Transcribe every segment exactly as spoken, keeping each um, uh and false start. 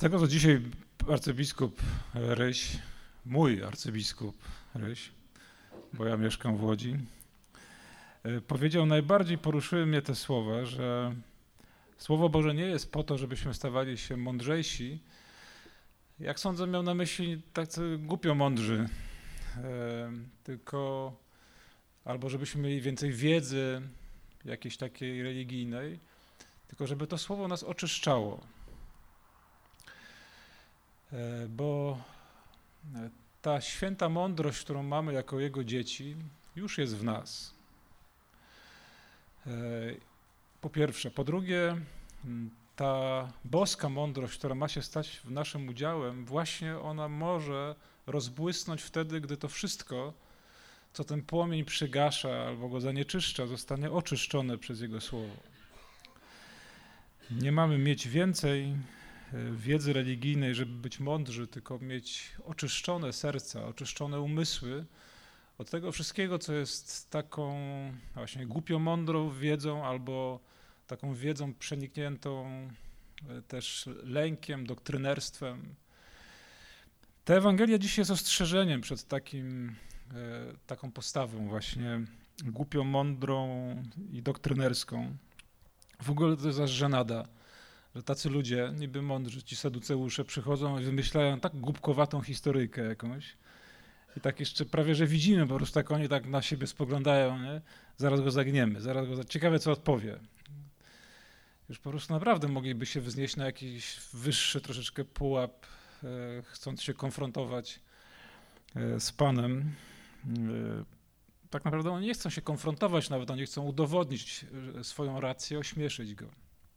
tego, co dzisiaj arcybiskup Ryś, mój arcybiskup Ryś, bo ja mieszkam w Łodzi, powiedział, najbardziej poruszyły mnie te słowa, że Słowo Boże nie jest po to, żebyśmy stawali się mądrzejsi. Jak sądzę, miał na myśli tacy głupio mądrzy, tylko albo żebyśmy mieli więcej wiedzy jakiejś takiej religijnej, tylko żeby to słowo nas oczyszczało. Bo ta święta mądrość, którą mamy jako Jego dzieci, już jest w nas. Po pierwsze. Po drugie, ta boska mądrość, która ma się stać naszym udziałem, właśnie ona może rozbłysnąć wtedy, gdy to wszystko, co ten płomień przygasza albo go zanieczyszcza, zostanie oczyszczone przez Jego słowo. Nie mamy mieć więcej wiedzy religijnej, żeby być mądrzy, tylko mieć oczyszczone serca, oczyszczone umysły od tego wszystkiego, co jest taką właśnie głupio mądrą wiedzą albo taką wiedzą przenikniętą też lękiem, doktrynerstwem. Ta Ewangelia dzisiaj jest ostrzeżeniem przed takim, taką postawą właśnie głupio mądrą i doktrynerską. W ogóle to jest aż żenada, że tacy ludzie, niby mądrzy, ci saduceusze, przychodzą i wymyślają tak głupkowatą historyjkę jakąś i tak jeszcze prawie, że widzimy, po prostu tak oni tak na siebie spoglądają, nie? Zaraz go zagniemy, zaraz go... Ciekawe, co odpowie. Już po prostu naprawdę mogliby się wznieść na jakiś wyższy troszeczkę pułap, e, chcąc się konfrontować e, z Panem. E, tak naprawdę oni nie chcą się konfrontować, nawet oni chcą udowodnić swoją rację, ośmieszyć go.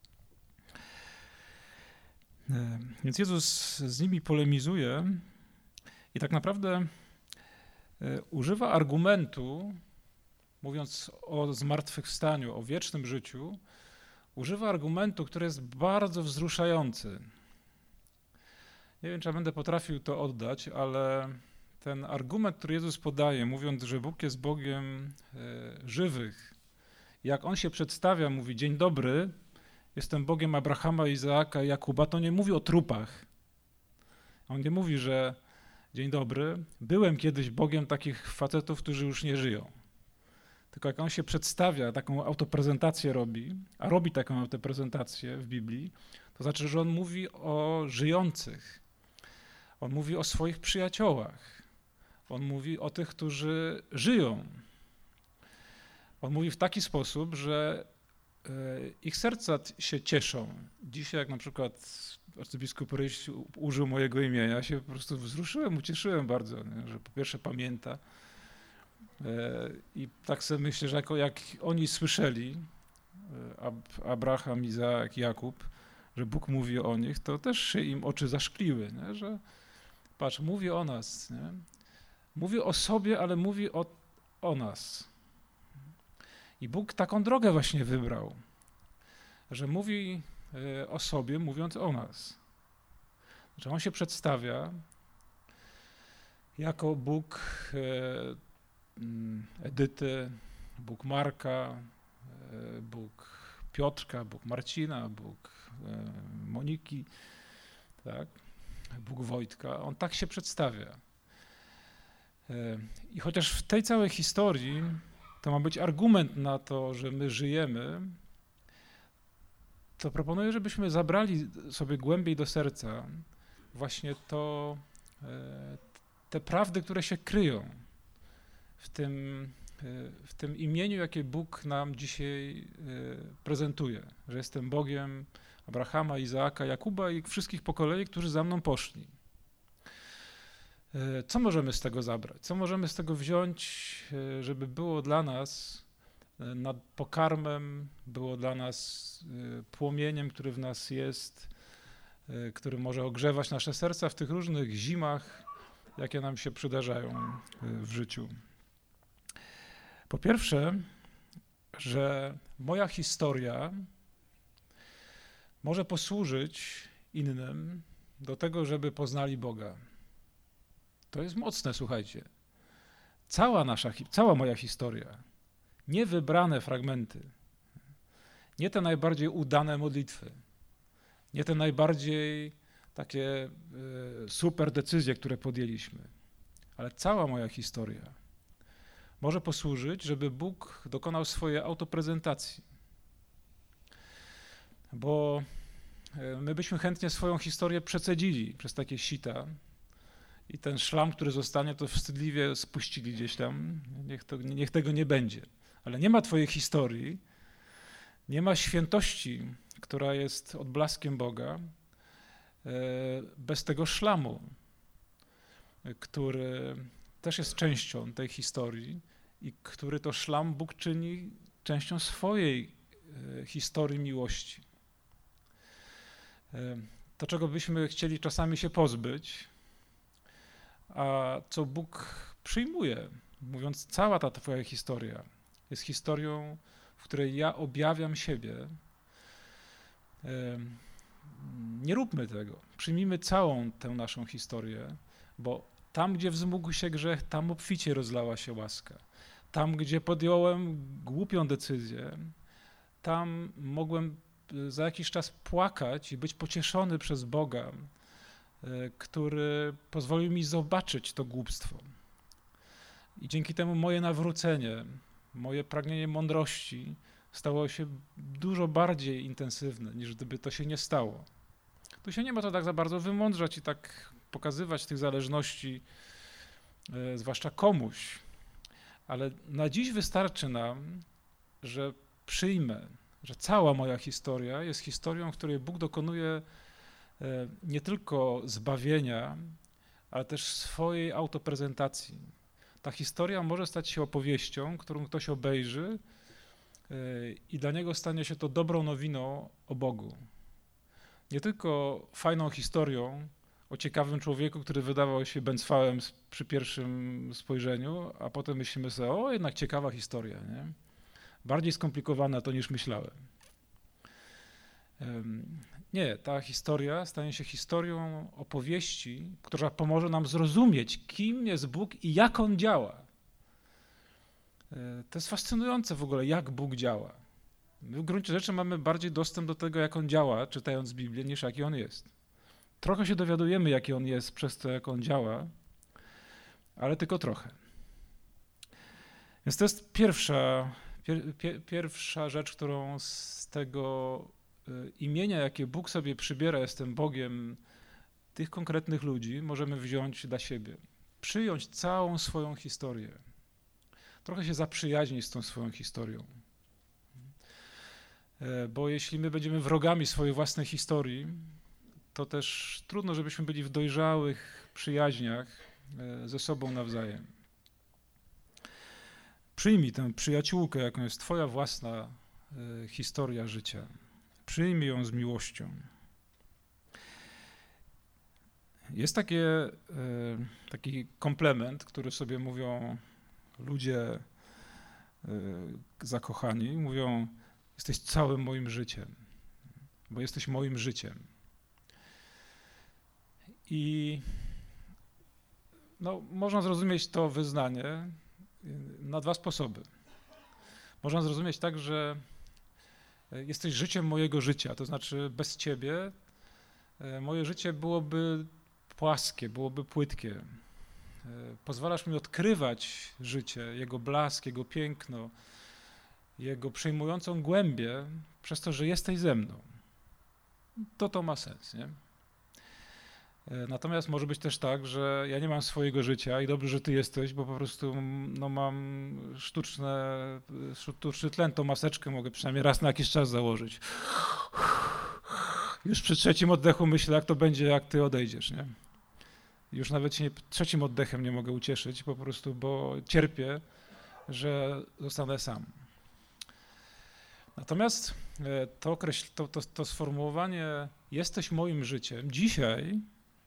E, więc Jezus z nimi polemizuje i tak naprawdę e, używa argumentu, mówiąc o zmartwychwstaniu, o wiecznym życiu, używa argumentu, który jest bardzo wzruszający. Nie wiem, czy ja będę potrafił to oddać, ale ten argument, który Jezus podaje, mówiąc, że Bóg jest Bogiem e, żywych, jak On się przedstawia, mówi, dzień dobry, jestem Bogiem Abrahama, Izaaka i Jakuba, to nie mówi o trupach. On nie mówi, że dzień dobry, byłem kiedyś Bogiem takich facetów, którzy już nie żyją. Tylko jak on się przedstawia, taką autoprezentację robi, a robi taką autoprezentację w Biblii, to znaczy, że on mówi o żyjących. On mówi o swoich przyjaciołach. On mówi o tych, którzy żyją. On mówi w taki sposób, że ich serca się cieszą. Dzisiaj jak na przykład arcybiskup Ryś użył mojego imienia, ja się po prostu wzruszyłem, ucieszyłem bardzo, nie? Że po pierwsze pamięta. I tak sobie myślę, że jako jak oni słyszeli, Abraham, Izaak, Jakub, że Bóg mówi o nich, to też się im oczy zaszkliły, nie? Że patrz, mówi o nas, nie? Mówi o sobie, ale mówi o, o nas. I Bóg taką drogę właśnie wybrał, że mówi o sobie, mówiąc o nas. Że On się przedstawia jako Bóg Edyty, Bóg Marka, Bóg Piotrka, Bóg Marcina, Bóg Moniki, tak? Bóg Wojtka. On tak się przedstawia. I chociaż w tej całej historii to ma być argument na to, że my żyjemy, to proponuję, żebyśmy zabrali sobie głębiej do serca właśnie to, te prawdy, które się kryją w tym, w tym imieniu, jakie Bóg nam dzisiaj prezentuje, że jestem Bogiem Abrahama, Izaaka, Jakuba i wszystkich po kolei, którzy za mną poszli. Co możemy z tego zabrać? Co możemy z tego wziąć, żeby było dla nas nad pokarmem, było dla nas płomieniem, który w nas jest, który może ogrzewać nasze serca w tych różnych zimach, jakie nam się przydarzają w życiu. Po pierwsze, że moja historia może posłużyć innym do tego, żeby poznali Boga. To jest mocne, słuchajcie. Cała nasza, cała moja historia, nie wybrane fragmenty, nie te najbardziej udane modlitwy, nie te najbardziej takie super decyzje, które podjęliśmy. Ale cała moja historia może posłużyć, żeby Bóg dokonał swojej autoprezentacji. Bo my byśmy chętnie swoją historię przecedzili przez takie sita i ten szlam, który zostanie, to wstydliwie spuścili gdzieś tam. Niech, to, niech tego nie będzie. Ale nie ma twojej historii, nie ma świętości, która jest odblaskiem Boga, bez tego szlamu, który też jest częścią tej historii i który to szlam Bóg czyni częścią swojej historii miłości. To, czego byśmy chcieli czasami się pozbyć, a co Bóg przyjmuje, mówiąc, cała ta twoja historia jest historią, w której ja objawiam siebie. Nie róbmy tego. Przyjmijmy całą tę naszą historię, bo tam, gdzie wzmógł się grzech, tam obficie rozlała się łaska. Tam, gdzie podjąłem głupią decyzję, tam mogłem za jakiś czas płakać i być pocieszony przez Boga, który pozwolił mi zobaczyć to głupstwo. I dzięki temu moje nawrócenie, moje pragnienie mądrości stało się dużo bardziej intensywne, niż gdyby to się nie stało. Tu się nie ma to tak za bardzo wymądrzać i tak pokazywać tych zależności, e, zwłaszcza komuś, ale na dziś wystarczy nam, że przyjmę, że cała moja historia jest historią, w której Bóg dokonuje e, nie tylko zbawienia, ale też swojej autoprezentacji. Ta historia może stać się opowieścią, którą ktoś obejrzy e, i dla niego stanie się to dobrą nowiną o Bogu. Nie tylko fajną historią o ciekawym człowieku, który wydawał się bęcwałem przy pierwszym spojrzeniu, a potem myślimy sobie, o, jednak ciekawa historia, nie? Bardziej skomplikowana to niż myślałem. Nie, ta historia stanie się historią opowieści, która pomoże nam zrozumieć, kim jest Bóg i jak On działa. To jest fascynujące w ogóle, jak Bóg działa. My w gruncie rzeczy mamy bardziej dostęp do tego, jak On działa, czytając Biblię, niż jaki On jest. Trochę się dowiadujemy, jaki On jest przez to, jak On działa, ale tylko trochę. Więc to jest pierwsza, pier, pier, pierwsza rzecz, którą z tego imienia, jakie Bóg sobie przybiera, jestem Bogiem tych konkretnych ludzi, możemy wziąć dla siebie. Przyjąć całą swoją historię. Trochę się zaprzyjaźnić z tą swoją historią. Bo jeśli my będziemy wrogami swojej własnej historii, to też trudno, żebyśmy byli w dojrzałych przyjaźniach ze sobą nawzajem. Przyjmij tę przyjaciółkę, jaką jest twoja własna historia życia. Przyjmij ją z miłością. Jest takie, taki komplement, który sobie mówią ludzie zakochani. Mówią, jesteś całym moim życiem, bo jesteś moim życiem. I no, można zrozumieć to wyznanie na dwa sposoby. Można zrozumieć tak, że jesteś życiem mojego życia, to znaczy bez ciebie moje życie byłoby płaskie, byłoby płytkie. Pozwalasz mi odkrywać życie, jego blask, jego piękno, jego przejmującą głębię przez to, że jesteś ze mną. To to ma sens, nie? Natomiast może być też tak, że ja nie mam swojego życia i dobrze, że ty jesteś, bo po prostu no, mam sztuczne, sztuczny tlen, tą maseczkę mogę przynajmniej raz na jakiś czas założyć. Już przy trzecim oddechu myślę, jak to będzie, jak ty odejdziesz, nie? Już nawet się nie, trzecim oddechem nie mogę ucieszyć po prostu, bo cierpię, że zostanę sam. Natomiast to, to, to, to sformułowanie jesteś moim życiem dzisiaj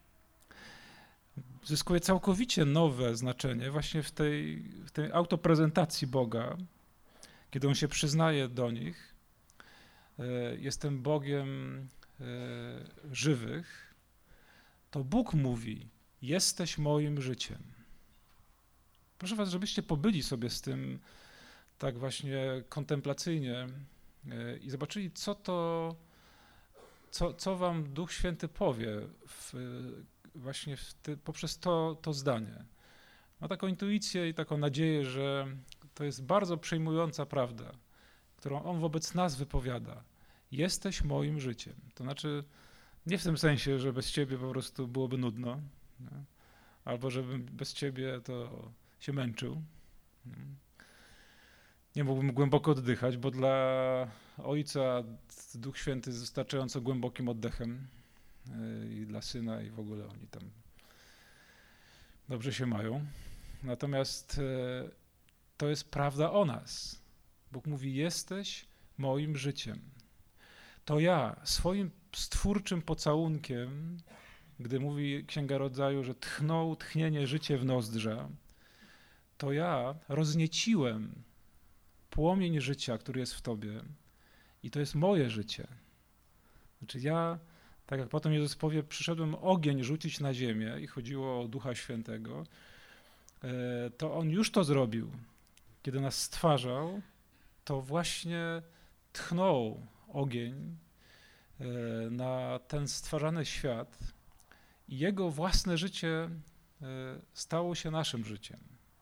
zyskuje całkowicie nowe znaczenie właśnie w tej, w tej autoprezentacji Boga, kiedy On się przyznaje do nich. Jestem Bogiem żywych. To Bóg mówi, jesteś moim życiem. Proszę was, żebyście pobyli sobie z tym tak właśnie kontemplacyjnie i zobaczyli, co to co, co wam Duch Święty powie w, właśnie w ty, poprzez to, to zdanie. Ma taką intuicję i taką nadzieję, że to jest bardzo przejmująca prawda, którą on wobec nas wypowiada. Jesteś moim życiem. To znaczy nie w tym sensie, że bez ciebie po prostu byłoby nudno, nie? Albo żebym bez ciebie to się męczył. Nie? Nie mógłbym głęboko oddychać, bo dla Ojca Duch Święty jest wystarczająco głębokim oddechem i dla Syna i w ogóle oni tam dobrze się mają. Natomiast to jest prawda o nas. Bóg mówi, jesteś moim życiem. To ja swoim stwórczym pocałunkiem, gdy mówi Księga Rodzaju, że tchnął tchnienie życie w nozdrza, to ja roznieciłem płomień życia, który jest w tobie i to jest moje życie. Znaczy ja, tak jak potem Jezus powie, przyszedłem ogień rzucić na ziemię i chodziło o Ducha Świętego, to On już to zrobił. Kiedy nas stwarzał, to właśnie tchnął ogień na ten stwarzany świat i Jego własne życie stało się naszym życiem.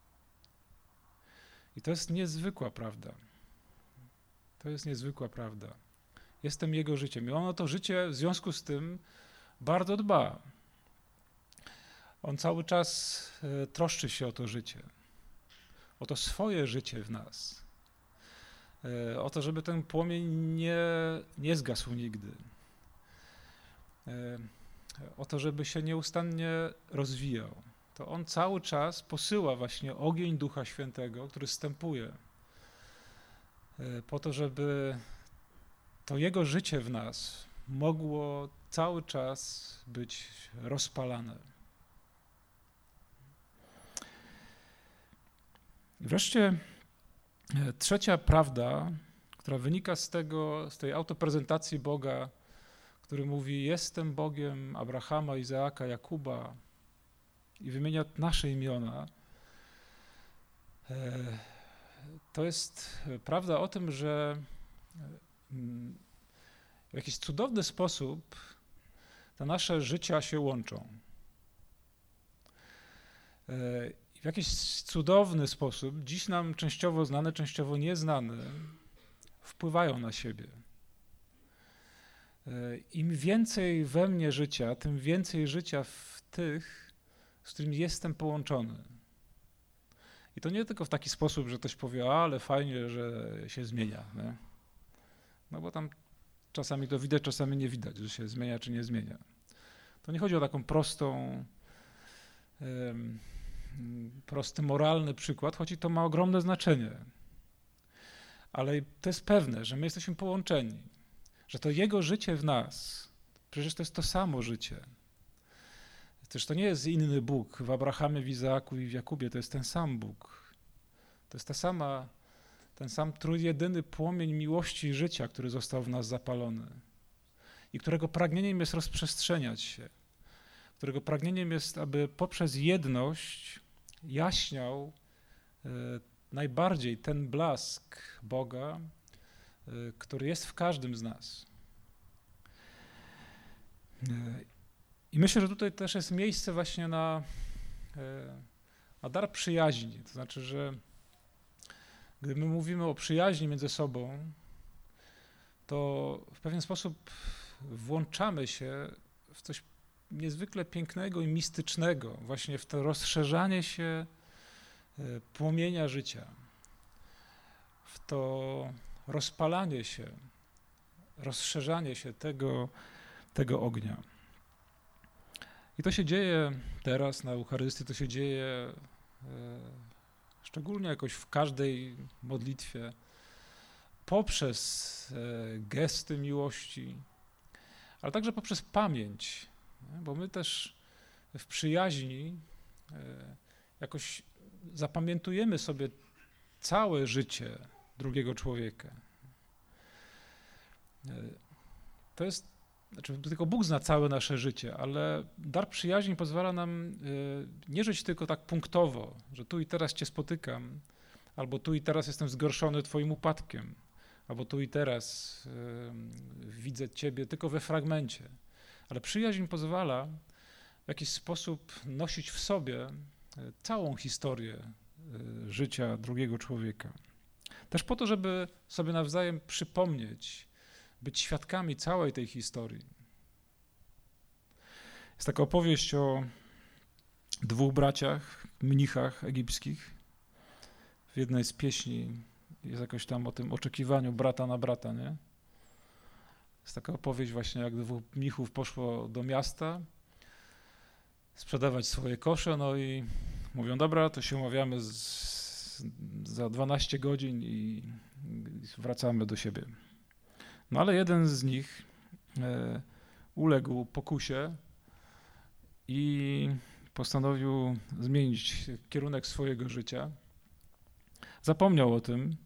I to jest niezwykła prawda. To jest niezwykła prawda. Jestem Jego życiem i On o to życie w związku z tym bardzo dba. On cały czas troszczy się o to życie, o to swoje życie w nas, o to, żeby ten płomień nie, nie zgasł nigdy, o to, żeby się nieustannie rozwijał. To On cały czas posyła właśnie ogień Ducha Świętego, który zstępuje po to, żeby to Jego życie w nas mogło cały czas być rozpalane. I wreszcie trzecia prawda, która wynika z tego, z tej autoprezentacji Boga, który mówi, jestem Bogiem Abrahama, Izaaka, Jakuba i wymienia nasze imiona, to jest prawda o tym, że w jakiś cudowny sposób te nasze życia się łączą. W jakiś cudowny sposób, dziś nam częściowo znane, częściowo nieznane, wpływają na siebie. Im więcej we mnie życia, tym więcej życia w tych, z którymi jestem połączony. I to nie tylko w taki sposób, że ktoś powie, ale fajnie, że się zmienia. Nie? No bo tam czasami to widać, czasami nie widać, że się zmienia czy nie zmienia. To nie chodzi o taką prostą, um, prosty moralny przykład, choć i to ma ogromne znaczenie. Ale to jest pewne, że my jesteśmy połączeni, że to Jego życie w nas, przecież to jest to samo życie. Też to nie jest inny Bóg w Abrahamie, w Izaaku i w Jakubie, to jest ten sam Bóg. To jest ta sama, ten sam trójjedyny płomień miłości i życia, który został w nas zapalony i którego pragnieniem jest rozprzestrzeniać się, którego pragnieniem jest, aby poprzez jedność jaśniał e, najbardziej ten blask Boga, e, który jest w każdym z nas. E, I myślę, że tutaj też jest miejsce właśnie na, na dar przyjaźni. To znaczy, że gdy my mówimy o przyjaźni między sobą, to w pewien sposób włączamy się w coś niezwykle pięknego i mistycznego, właśnie w to rozszerzanie się płomienia życia, w to rozpalanie się, rozszerzanie się tego, tego ognia. I to się dzieje teraz na Eucharystii, to się dzieje e, szczególnie jakoś w każdej modlitwie, poprzez e, gesty miłości, ale także poprzez pamięć, nie? Bo my też w przyjaźni e, jakoś zapamiętujemy sobie całe życie drugiego człowieka. E, to jest Znaczy, tylko Bóg zna całe nasze życie, ale dar przyjaźni pozwala nam nie żyć tylko tak punktowo, że tu i teraz cię spotykam, albo tu i teraz jestem zgorszony twoim upadkiem, albo tu i teraz y, widzę Ciebie tylko we fragmencie. Ale przyjaźń pozwala w jakiś sposób nosić w sobie całą historię y, życia drugiego człowieka. Też po to, żeby sobie nawzajem przypomnieć, być świadkami całej tej historii. Jest taka opowieść o dwóch braciach, mnichach egipskich. W jednej z pieśni jest jakoś tam o tym oczekiwaniu brata na brata, nie? Jest taka opowieść właśnie, jak dwóch mnichów poszło do miasta sprzedawać swoje kosze, no i mówią, dobra, to się umawiamy z, za dwanaście godzin i wracamy do siebie. No ale jeden z nich e, uległ pokusie i postanowił zmienić kierunek swojego życia. Zapomniał o tym,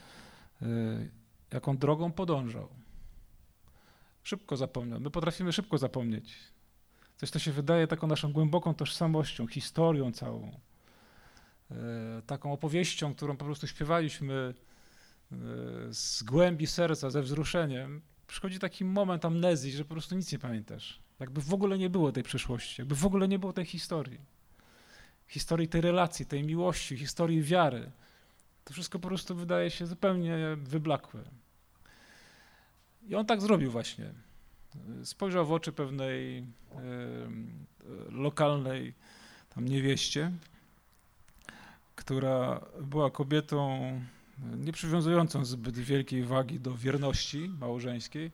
jaką drogą podążał. Szybko zapomniał. My potrafimy szybko zapomnieć. Coś, co się wydaje taką naszą głęboką tożsamością, historią całą, taką opowieścią, którą po prostu śpiewaliśmy z głębi serca, ze wzruszeniem. Przychodzi taki moment amnezji, że po prostu nic nie pamiętasz. Jakby w ogóle nie było tej przeszłości, jakby w ogóle nie było tej historii. Historii tej relacji, tej miłości, historii wiary. To wszystko po prostu wydaje się zupełnie wyblakłe. I on tak zrobił właśnie. Spojrzał w oczy pewnej e, lokalnej tam niewieście, która była kobietą nie przywiązującą zbyt wielkiej wagi do wierności małżeńskiej.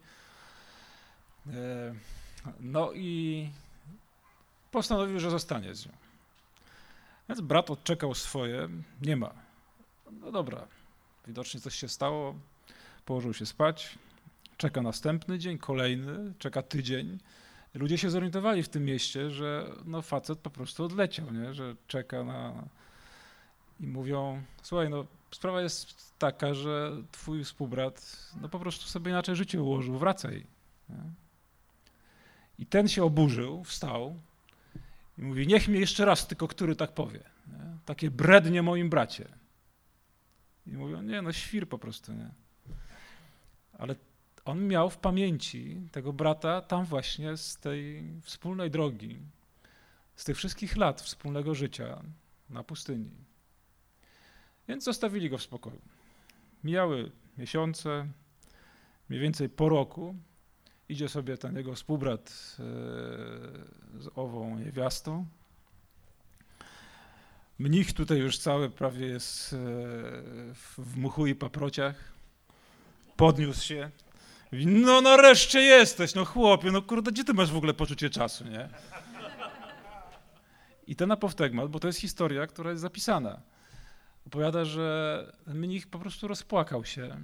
E, no i postanowił, że zostanie z nią. Więc brat odczekał swoje, nie ma. No dobra, widocznie coś się stało, położył się spać, czeka następny dzień, kolejny, czeka tydzień. Ludzie się zorientowali w tym mieście, że no facet po prostu odleciał, nie? Że czeka na... I mówią, słuchaj, no sprawa jest taka, że twój współbrat no po prostu sobie inaczej życie ułożył, wracaj. Nie? I ten się oburzył, wstał i mówi, niech mnie jeszcze raz tylko który tak powie. Nie? Takie brednie moim bracie. I mówią, nie, no świr po prostu, nie. Ale on miał w pamięci tego brata tam właśnie z tej wspólnej drogi, z tych wszystkich lat wspólnego życia na pustyni. Więc zostawili go w spokoju. Mijały miesiące, mniej więcej po roku, idzie sobie ten jego współbrat z ową niewiastą. Mnich tutaj już cały prawie jest w mchu i paprociach. Podniósł się. Mówi, no nareszcie jesteś, no chłopie, no kurde, gdzie ty masz w ogóle poczucie czasu, nie? I ten apoftegmat, bo to jest historia, która jest zapisana, opowiada, że mnich po prostu rozpłakał się.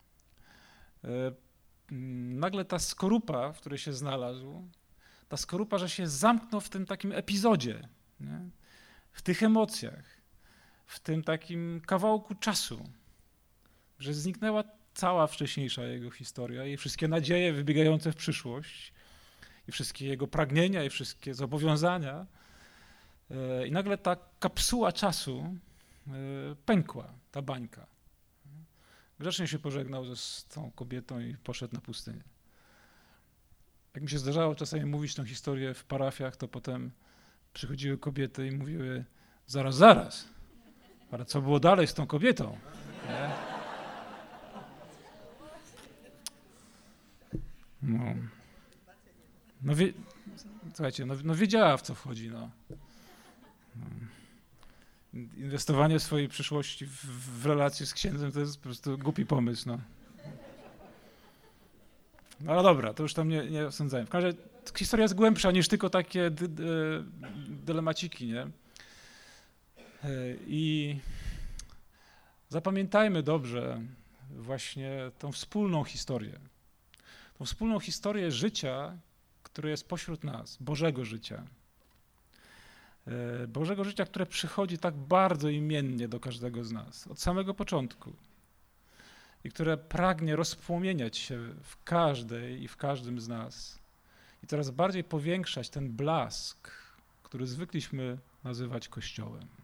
Nagle ta skorupa, w której się znalazł, ta skorupa, że się zamknął w tym takim epizodzie, nie? W tych emocjach, w tym takim kawałku czasu, że zniknęła cała wcześniejsza jego historia i wszystkie nadzieje wybiegające w przyszłość i wszystkie jego pragnienia i wszystkie zobowiązania. I nagle ta kapsuła czasu pękła, ta bańka. Grzecznie się pożegnał ze z tą kobietą i poszedł na pustynię. Jak mi się zdarzało czasami mówić tę historię w parafiach, to potem przychodziły kobiety i mówiły, zaraz, zaraz, ale co było dalej z tą kobietą? Nie? No, no, wie, słuchajcie, no, no wiedziała, w co wchodzi. No. No. Inwestowanie swojej przyszłości w, w relacje z księdzem to jest po prostu głupi pomysł. No, no ale dobra, to już tam nie, nie osądzałem. W każdym razie historia jest głębsza niż tylko takie dy, dy, dylemaciki, nie? I zapamiętajmy dobrze właśnie tą wspólną historię. Tą wspólną historię życia, które jest pośród nas, Bożego życia. Bożego życia, które przychodzi tak bardzo imiennie do każdego z nas, od samego początku. I które pragnie rozpłomieniać się w każdej i w każdym z nas. I coraz bardziej powiększać ten blask, który zwykliśmy nazywać Kościołem.